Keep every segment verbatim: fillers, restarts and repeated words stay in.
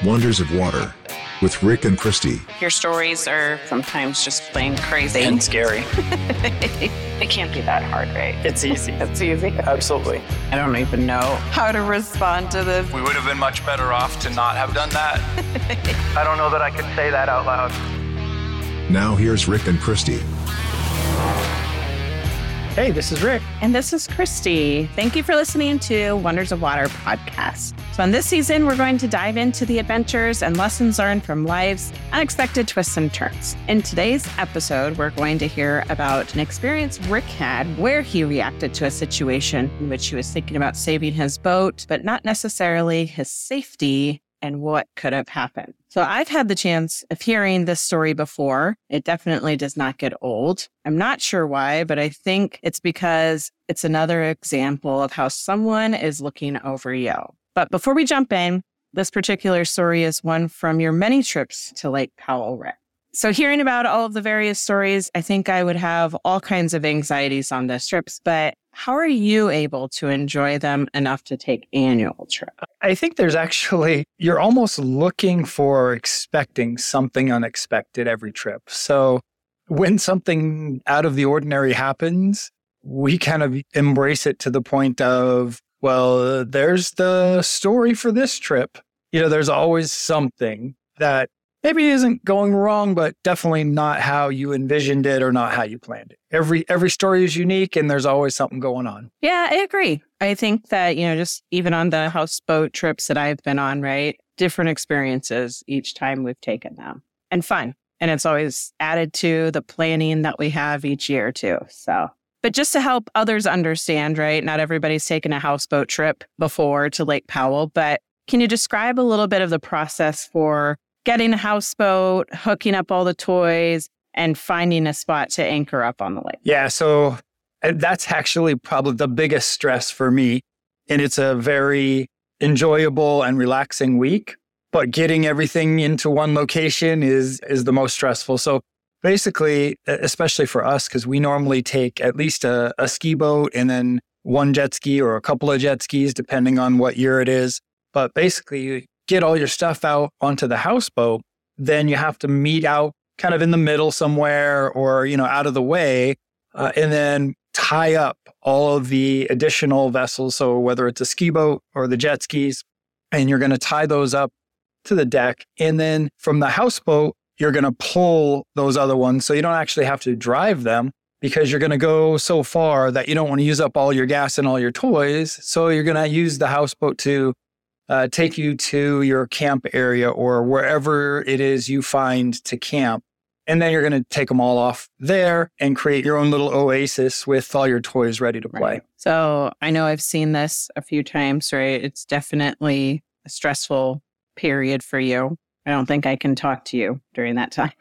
Wonders of Water with Rick and Christy. Your stories are sometimes just plain crazy. And scary. It can't be that hard, right? It's easy. It's easy. Absolutely. I don't even know how to respond to this. We would have been much better off to not have done that. I don't know that I could say that out loud. Now here's Rick and Christy. Hey, this is Rick. And this is Christy. Thank you for listening to Wonders of Water podcast. So in this season, we're going to dive into the adventures and lessons learned from life's unexpected twists and turns. In today's episode, we're going to hear about an experience Rick had where he reacted to a situation in which he was thinking about saving his boat, but not necessarily his safety and what could have happened. So I've had the chance of hearing this story before. It definitely does not get old. I'm not sure why, but I think it's because it's another example of how someone is looking over you. But before we jump in, this particular story is one from your many trips to Lake Powell, Rick. So hearing about all of the various stories, I think I would have all kinds of anxieties on those trips, but how are you able to enjoy them enough to take annual trips? I think there's actually, you're almost looking for expecting something unexpected every trip. So when something out of the ordinary happens, we kind of embrace it to the point of, well, there's the story for this trip. You know, there's always something that maybe isn't going wrong, but definitely not how you envisioned it or not how you planned it. Every every story is unique and there's always something going on. Yeah, I agree. I think that, you know, just even on the houseboat trips that I've been on, right? Different experiences each time we've taken them and fun. And it's always added to the planning that we have each year too. So, but just to help others understand, right? Not everybody's taken a houseboat trip before to Lake Powell, but can you describe a little bit of the process for getting a houseboat, hooking up all the toys, and finding a spot to anchor up on the lake? Yeah, so that's actually probably the biggest stress for me. And it's a very enjoyable and relaxing week. But getting everything into one location is is the most stressful. So basically, especially for us, because we normally take at least a, a ski boat and then one jet ski or a couple of jet skis, depending on what year it is. But basically, get all your stuff out onto the houseboat, then you have to meet out kind of in the middle somewhere or, you know, out of the way, uh, and then tie up all of the additional vessels. So whether it's a ski boat or the jet skis, and you're going to tie those up to the deck. And then from the houseboat, you're going to pull those other ones. So you don't actually have to drive them because you're going to go so far that you don't want to use up all your gas and all your toys. So you're going to use the houseboat to Uh, take you to your camp area or wherever it is you find to camp. And then you're going to take them all off there and create your own little oasis with all your toys ready to play. Right. So I know I've seen this a few times, right? It's definitely a stressful period for you. I don't think I can talk to you during that time.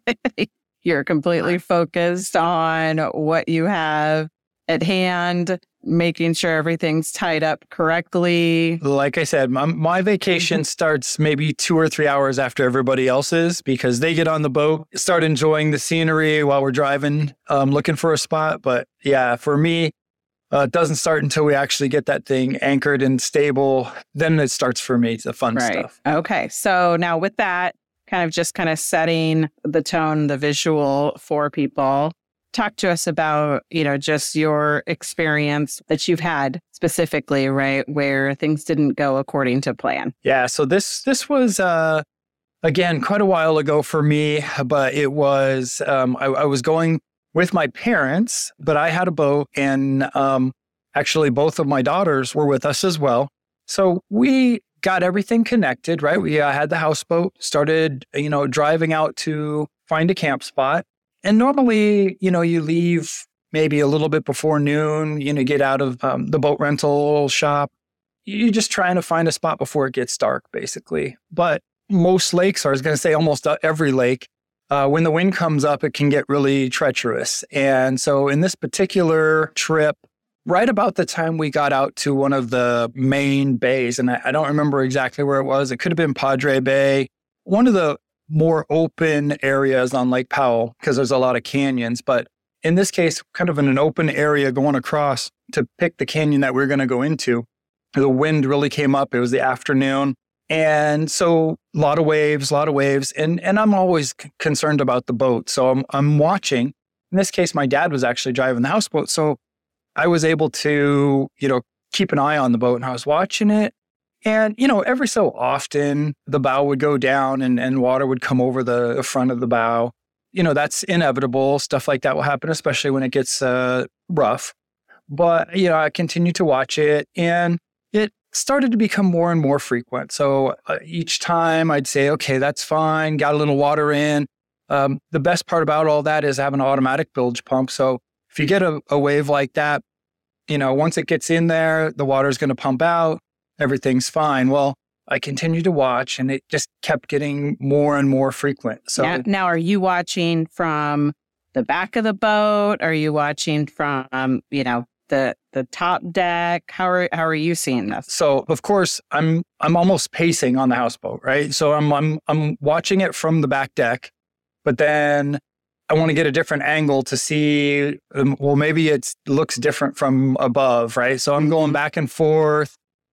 You're completely focused on what you have at hand, making sure everything's tied up correctly. Like I said, my, my vacation starts maybe two or three hours after everybody else's because they get on the boat, start enjoying the scenery while we're driving, um, looking for a spot. But yeah, for me, uh, it doesn't start until we actually get that thing anchored and stable. Then it starts for me, the fun right. stuff. Okay. So now with that, kind of just kind of setting the tone, the visual for people, talk to us about, you know, just your experience that you've had specifically, right, where things didn't go according to plan. Yeah, so this this was, uh, again, quite a while ago for me, but it was, um, I, I was going with my parents, but I had a boat and um, actually both of my daughters were with us as well. So we got everything connected, right? We uh, had the houseboat, started, you know, driving out to find a camp spot. And normally, you know, you leave maybe a little bit before noon, you know, get out of um, the boat rental shop. You're just trying to find a spot before it gets dark, basically. But most lakes, or I was going to say almost every lake, uh, when the wind comes up, it can get really treacherous. And so in this particular trip, right about the time we got out to one of the main bays, and I, I don't remember exactly where it was. It could have been Padre Bay, one of the more open areas on Lake Powell, because there's a lot of canyons. But in this case, kind of in an open area going across to pick the canyon that we're going to go into. The wind really came up. It was the afternoon. And so a lot of waves, a lot of waves. And, and I'm always c- concerned about the boat. So I'm, I'm watching. In this case, my dad was actually driving the houseboat. So I was able to, you know, keep an eye on the boat, and I was watching it. And, you know, every so often the bow would go down and, and water would come over the, the front of the bow. You know, that's inevitable. Stuff like that will happen, especially when it gets uh, rough. But, you know, I continued to watch it, and it started to become more and more frequent. So uh, each time I'd say, okay, that's fine, got a little water in. Um, the best part about all that is I have an automatic bilge pump. So if you get a, a wave like that, you know, once it gets in there, the water's going to pump out, everything's fine. Well, I continued to watch, and it just kept getting more and more frequent. So now, now, are you watching from the back of the boat? Are you watching from, um, you know, the the top deck? How are how are you seeing this? So of course I'm I'm almost pacing on the houseboat, right? So I'm I'm I'm watching it from the back deck, but then I want to get a different angle to see. Um, well, maybe it looks different from above, right? So I'm going back and forth,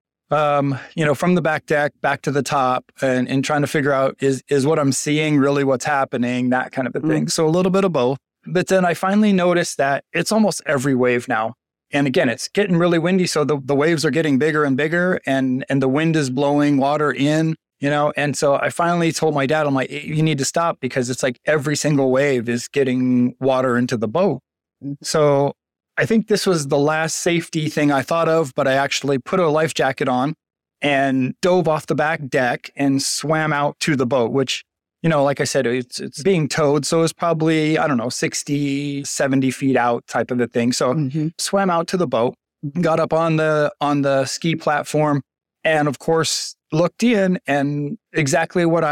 um, you know, from the back deck back to the top, and and trying to figure out is is what I'm seeing really what's happening, that kind of a thing. Mm. So a little bit of both. But then I finally noticed that it's almost every wave now. And again, it's getting really windy, so the, the waves are getting bigger and bigger, and, and the wind is blowing water in, you know? And so I finally told my dad, I'm like, you need to stop, because it's like every single wave is getting water into the boat. So I think this was the last safety thing I thought of, but I actually put a life jacket on and dove off the back deck and swam out to the boat, which, you know, like I said, it's it's being towed. So it's probably, I don't know, sixty, seventy feet out type of a thing. So mm-hmm. swam out to the boat, got up on the on the ski platform, and of course, looked in, and exactly what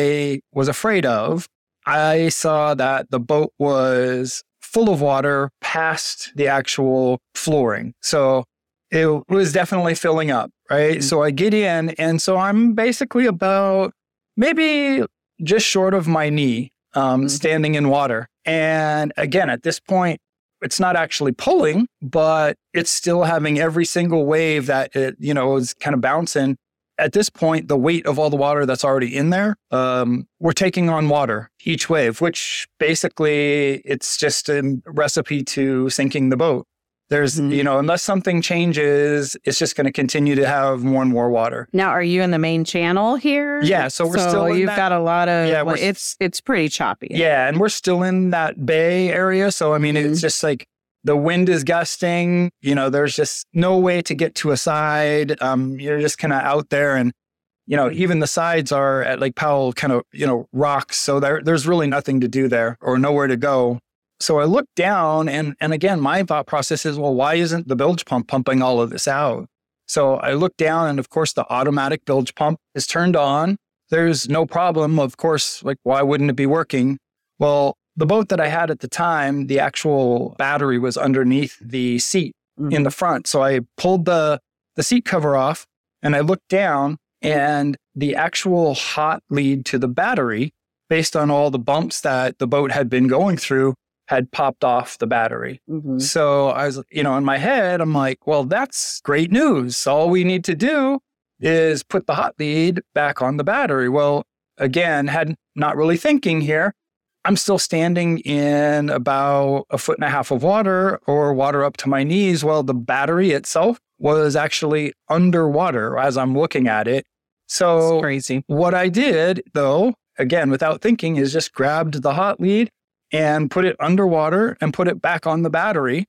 I was afraid of. I saw that the boat was full of water past the actual flooring. So it was definitely filling up, right? Mm-hmm. So I get in, and so I'm basically about maybe just short of my knee, um, mm-hmm. standing in water. And again, at this point, it's not actually pulling, but it's still having every single wave that it, you know, is kind of bouncing. At this point, the weight of all the water that's already in there, um, we're taking on water each wave, which basically it's just a recipe to sinking the boat. There's, mm-hmm. you know, unless something changes, it's just going to continue to have more and more water. Now, are you in the main channel here? Yeah, so we're so still in you've that, got a lot of, yeah, well, it's it's pretty choppy. Yeah, and we're still in that bay area. So, I mean, mm-hmm. it's just like the wind is gusting. You know, there's just no way to get to a side. Um, you're just kind of out there, and, you know, even the sides are at Lake Powell kind of, you know, rocks. So there, there's really nothing to do there or nowhere to go. So I looked down, and, and again, my thought process is, well, why isn't the bilge pump pumping all of this out? So I looked down, and of course, the automatic bilge pump is turned on. There's no problem. Of course, like, why wouldn't it be working? Well, the boat that I had at the time, the actual battery was underneath the seat mm-hmm. in the front. So I pulled the, the seat cover off, and I looked down, and the actual hot lead to the battery, based on all the bumps that the boat had been going through, had popped off the battery. Mm-hmm. So I was, you know, in my head, I'm like, well, that's great news. All we need to do is put the hot lead back on the battery. Well, again, had not really thinking here. I'm still standing in about a foot and a half of water, or water up to my knees. Well, the battery itself was actually underwater as I'm looking at it. So that's crazy. What I did, though, again, without thinking, is just grabbed the hot lead and put it underwater and put it back on the battery,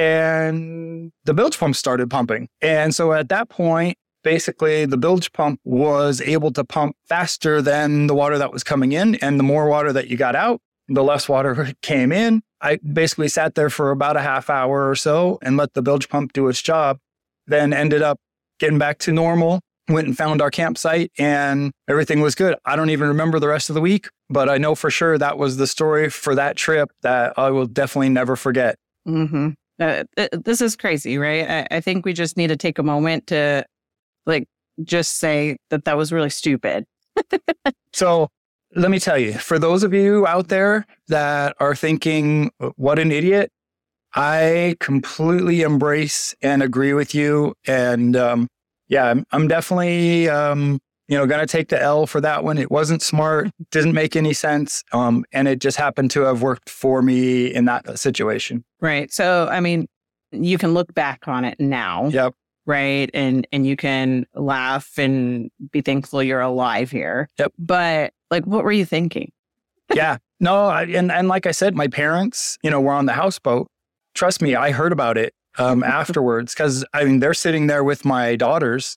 and the bilge pump started pumping. And so at that point, basically the bilge pump was able to pump faster than the water that was coming in, and the more water that you got out, the less water came in. I basically sat there for about a half hour or so and let the bilge pump do its job, then ended up getting back to normal. Went and found our campsite, and everything was good. I don't even remember the rest of the week, but I know for sure that was the story for that trip that I will definitely never forget. Mm-hmm. Uh, th- this is crazy, right? I-, I think we just need to take a moment to, like, just say that that was really stupid. So let me tell you, for those of you out there that are thinking, what an idiot, I completely embrace and agree with you. And, um, Yeah, I'm, I'm definitely, um, you know, going to take the L for that one. It wasn't smart, didn't make any sense. Um, and it just happened to have worked for me in that situation. Right. So, I mean, you can look back on it now. Yep. Right. And and you can laugh and be thankful you're alive here. Yep. But like, what were you thinking? Yeah. No. I, and, and like I said, my parents, you know, were on the houseboat. Trust me, I heard about it um, afterwards because, I mean, they're sitting there with my daughters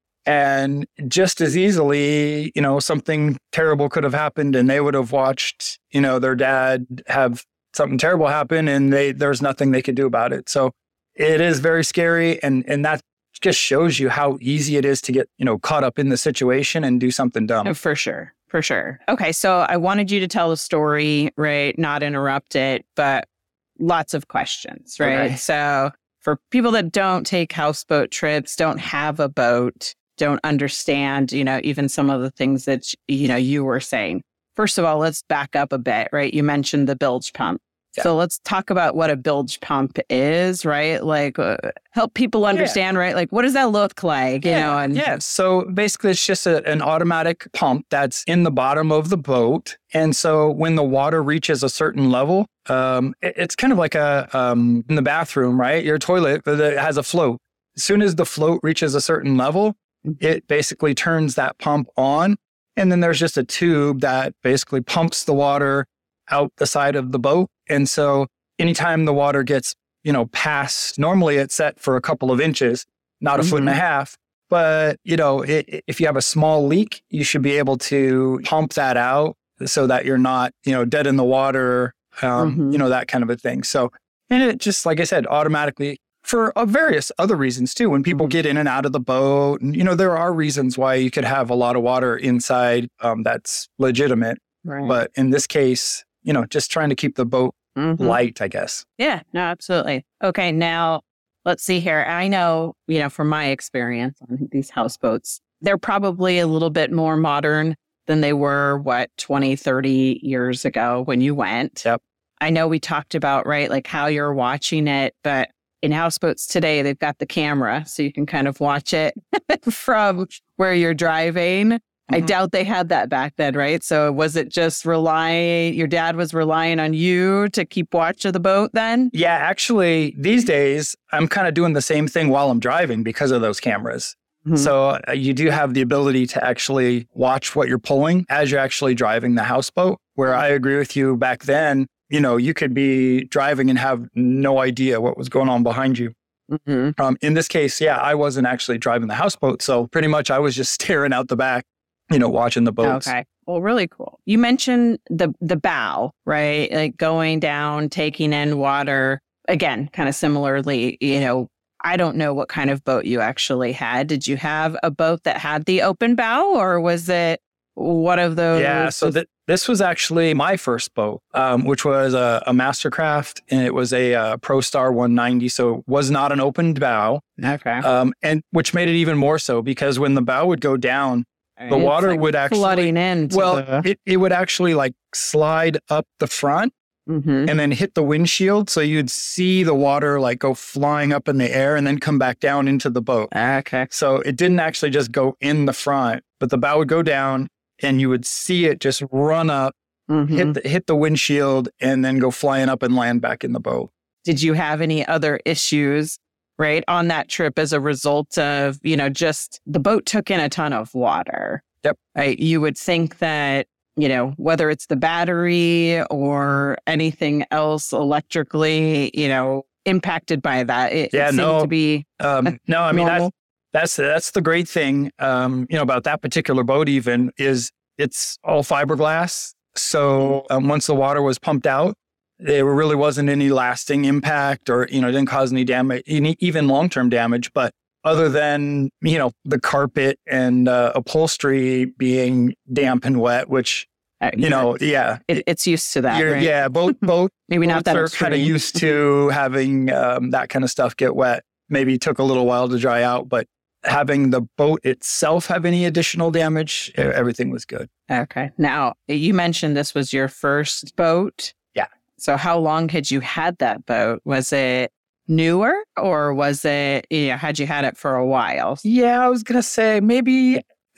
and just as easily, you know, something terrible could have happened and they would have watched, you know, their dad have something terrible happen and they there's nothing they could do about it. So it is very scary. And, and that just shows you how easy it is to get, you know, caught up in the situation and do something dumb. For sure. For sure. Okay. So I wanted you to tell the story, right? Not interrupt it, but lots of questions, right? Okay. So for people that don't take houseboat trips, don't have a boat, don't understand, you know, even some of the things that, you know, you were saying. First of all, let's back up a bit, right? You mentioned the bilge pump. Yeah. So let's talk about what a bilge pump is, right? Like uh, help people understand, yeah. right? Like, what does that look like, you yeah. know? And yeah. So basically it's just a, an automatic pump that's in the bottom of the boat. And so when the water reaches a certain level, um, it, it's kind of like a, um, in the bathroom, right? Your toilet that has a float. As soon as the float reaches a certain level, it basically turns that pump on. And then there's just a tube that basically pumps the water out the side of the boat. And so anytime the water gets, you know, past, normally it's set for a couple of inches, not a mm-hmm. foot and a half. But, you know, it, if you have a small leak, you should be able to pump that out so that you're not, you know, dead in the water, um, mm-hmm. you know, that kind of a thing. So, and it just, like I said, automatically for uh, various other reasons too, when people get in and out of the boat, and, you know, there are reasons why you could have a lot of water inside um, that's legitimate. Right. But in this case, you know, just trying to keep the boat mm-hmm. light, I guess. Yeah, no, absolutely. Okay, now let's see here. I know, you know, from my experience on these houseboats, they're probably a little bit more modern than they were, what, twenty, thirty years ago when you went. Yep. I know we talked about, right, like how you're watching it, but in houseboats today, they've got the camera, so you can kind of watch it from where you're driving. I doubt they had that back then, right? So was it just relying, your dad was relying on you to keep watch of the boat then? Yeah, actually, these days, I'm kind of doing the same thing while I'm driving because of those cameras. Mm-hmm. So uh, you do have the ability to actually watch what you're pulling as you're actually driving the houseboat, where I agree with you back then, you know, you could be driving and have no idea what was going on behind you. Mm-hmm. Um, in this case, yeah, I wasn't actually driving the houseboat. So pretty much I was just staring out the back, you know, watching the boats. Okay. Well, really cool. You mentioned the the bow, right? Like going down, taking in water. Again, kind of similarly, you know, I don't know what kind of boat you actually had. Did you have a boat that had the open bow, or was it one of those? Yeah, so th- this was actually my first boat, um, which was a, a Mastercraft, and it was a, a ProStar one ninety, so it was not an opened bow. Okay. Um, and which made it even more so because when the bow would go down, the it's water like would actually flooding in. Well, the... it, it would actually like slide up the front mm-hmm. and then hit the windshield. So you'd see the water like go flying up in the air and then come back down into the boat. Okay. So it didn't actually just go in the front, but the bow would go down and you would see it just run up, mm-hmm. hit the, hit the windshield, and then go flying up and land back in the boat. Did you have any other issues, right, on that trip as a result of, you know, just the boat took in a ton of water? Yep. Right. You would think that, you know, whether it's the battery or anything else electrically, you know, impacted by that, it, yeah, it seemed no, to be um, no, I mean, normal. that's, that's, that's the great thing, um, you know, about that particular boat even is it's all fiberglass. So um, once the water was pumped out, there really wasn't any lasting impact or, you know, it didn't cause any damage, any, even long-term damage. But other than, you know, the carpet and uh, upholstery being damp and wet, which, uh, you know, yeah. It, it's used to that, right? Yeah, both, both Maybe not that are kind of used to having um, that kind of stuff get wet. Maybe it took a little while to dry out, but having the boat itself have any additional damage, everything was good. Okay. Now, you mentioned this was your first boat. Yeah. So how long had you had that boat? Was it newer or was it, you know, had you had it for a while? Yeah, I was going to say maybe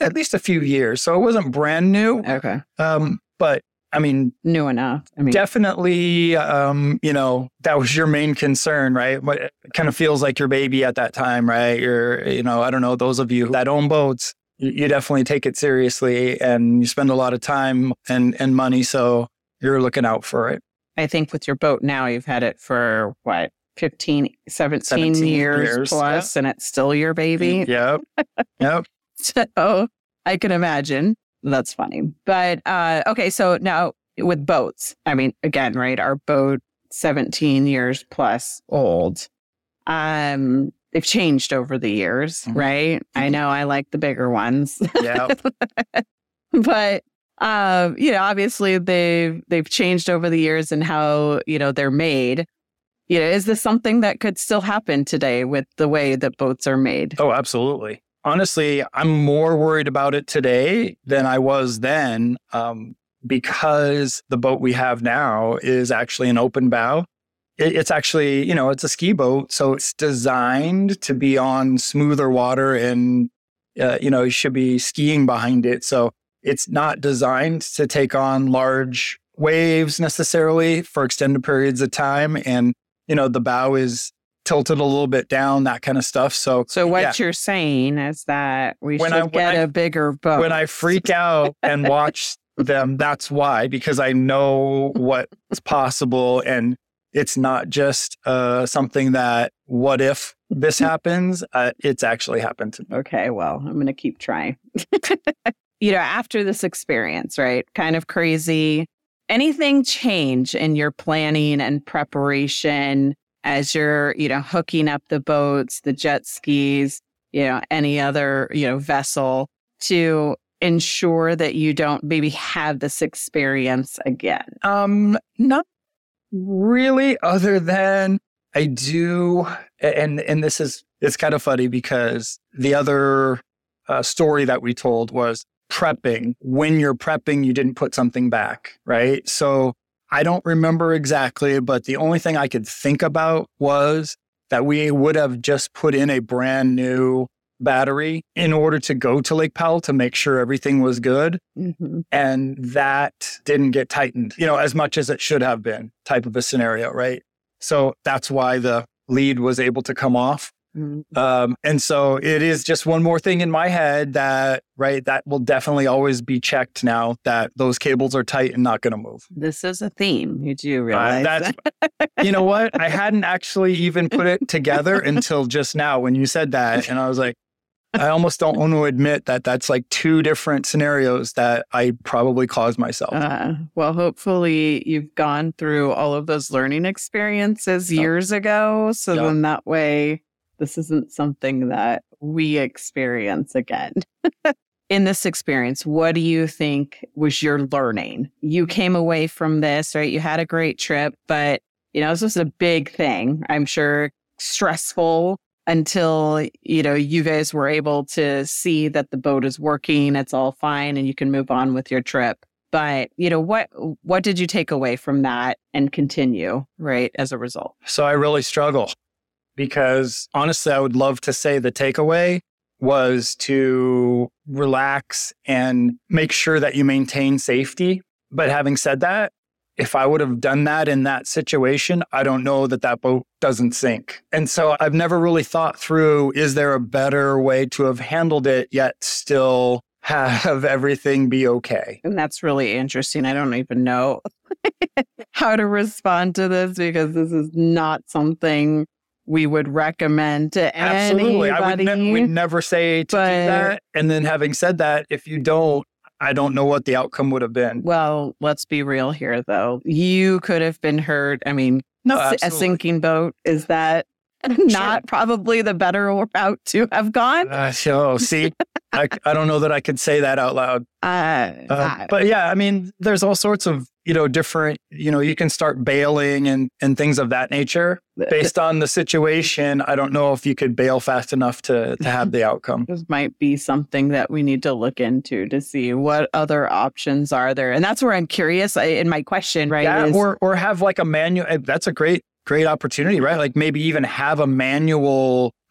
at least a few years. So it wasn't brand new. Okay. Um, but I mean, New enough. I mean, definitely, um, you know, that was your main concern, right? But it kind of feels like your baby at that time, right? You're, you know, I don't know, those of you that own boats, you, you definitely take it seriously and you spend a lot of time and, and money. So you're looking out for it. I think with your boat now, you've had it for what, fifteen, seventeen, seventeen years, years, plus, and it's still your baby. Yep. Yep. So I can imagine. That's funny. But uh, okay, so now with boats, I mean, again, right, our boat, seventeen years plus old. Um, they've changed over the years, Mhm. right? Mm-hmm. I know I like the bigger ones. Yep. But um, you know, obviously they've they've changed over the years and how, you know, they're made. You know, is this something that could still happen today with the way that boats are made? Oh, absolutely. Honestly, I'm more worried about it today than I was then, um, because the boat we have now is actually an open bow. It, it's actually, you know, it's a ski boat, so it's designed to be on smoother water, and uh, you know, you should be skiing behind it. So it's not designed to take on large waves necessarily for extended periods of time, and you know, the bow is tilted a little bit down, that kind of stuff. So, So what yeah. you're saying is that we When should I- when get I- a bigger boat. when I freak out and watch them, that's why, because I know what's possible. And it's not just uh, something that, what if this happens? Uh, it's actually happened to me. Okay, well, I'm going to keep trying. You know, after this experience, right? Kind of crazy. Anything change in your planning and preparation as you're, you know, hooking up the boats, the jet skis, you know, any other, you know, vessel to ensure that you don't maybe have this experience again? Um, not really, other than I do, and and this is, it's kind of funny because the other uh, story that we told was prepping. When you're prepping, you didn't put something back, right? So I don't remember exactly, but the only thing I could think about was that we would have just put in a brand new battery in order to go to Lake Powell to make sure everything was good. Mm-hmm. And that didn't get tightened, you know, as much as it should have been, type of a scenario, right? So that's why the lead was able to come off. Mm-hmm. Um, and so it is just one more thing in my head that, right, that will definitely always be checked now that those cables are tight and not going to move. This is a theme. You do Uh, realize that's, that? you know what? I hadn't actually even put it together until just now when you said that. And I was like, I almost don't want to admit that that's like two different scenarios that I probably caused myself. Uh, well, hopefully you've gone through all of those learning experiences years ago. So Yeah. then that way, this isn't something that we experience again. In this experience, what do you think was your learning? You came away from this, right? You had a great trip, but, you know, this was a big thing. I'm sure stressful until, you know, you guys were able to see that the boat is working, it's all fine, and you can move on with your trip. But, you know, what what did you take away from that and continue, right, as a result? So I really struggle because honestly, I would love to say the takeaway was to relax and make sure that you maintain safety. But having said that, if I would have done that in that situation, I don't know that that boat doesn't sink. And so I've never really thought through, is there a better way to have handled it yet still have everything be okay? And that's really interesting. I don't even know how to respond to this because this is not something we would recommend to Absolutely. anybody. I would ne- we'd never say to But- do that. And then having said that, if you don't, I don't know what the outcome would have been. Well, let's be real here, though. You could have been hurt. I mean, No, s- a absolutely. sinking boat, is that not probably the better route to have gone? Uh, so, see, I, I don't know that I could say that out loud. Uh, Uh, uh, but yeah, I mean, there's all sorts of, you know, different, you know, you can start bailing and, and things of that nature. Based on the situation, I don't know if you could bail fast enough to, to have the outcome. this might be something that we need to look into to see what other options are there. And that's where I'm curious I, in my question, right? Yeah, is- or, or have like a manual. That's a great, great opportunity, right? Like maybe even have a manual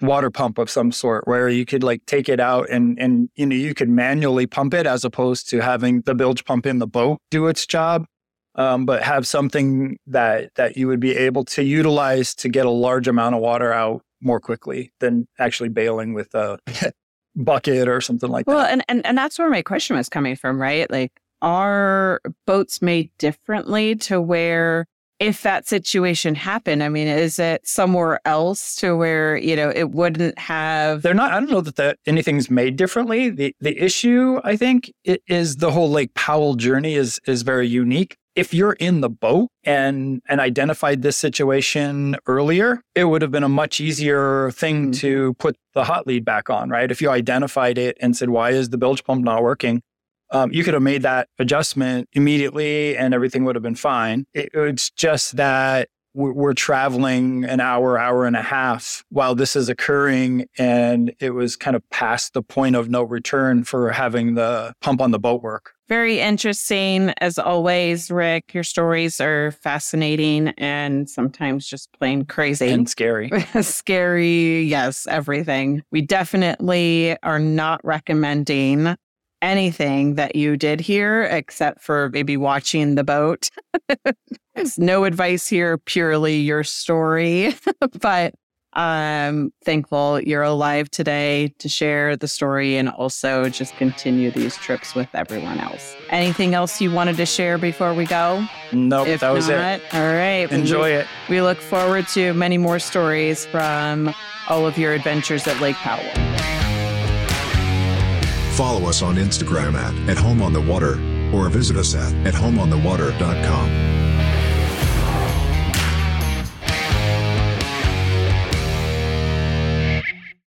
water pump of some sort where you could like take it out and, and, you know, you could manually pump it as opposed to having the bilge pump in the boat do its job. Um, but have something that, that you would be able to utilize to get a large amount of water out more quickly than actually bailing with a bucket or something like well, that. Well, and, and, and that's where my question was coming from, right? Like, are boats made differently to where if that situation happened, I mean, is it somewhere else to where, you know, it wouldn't have... They're not, I don't know that the, anything's made differently. The the issue, I think, it is the whole Lake Powell journey is is very unique. If you're in the boat and and identified this situation earlier, it would have been a much easier thing mm-hmm. to put the hot lead back on, right? If you identified it and said, why is the bilge pump not working? Um, you could have made that adjustment immediately and everything would have been fine. It, it's just that we're, we're traveling an hour, hour and a half while this is occurring. And it was kind of past the point of no return for having the pump on the boat work. Very interesting. As always, Rick, your stories are fascinating and sometimes just plain crazy. And scary. Scary, yes, everything. We definitely are not recommending anything that you did here except for maybe watching the boat. There's no advice here, purely your story. But I'm thankful you're alive today to share the story and also just continue these trips with everyone else. Anything else you wanted to share before we go? Nope, if that was not, it. All right. Enjoy we, it. We look forward to many more stories from all of your adventures at Lake Powell. Follow us on Instagram at, at Home on the Water or visit us at, at home on the water dot com.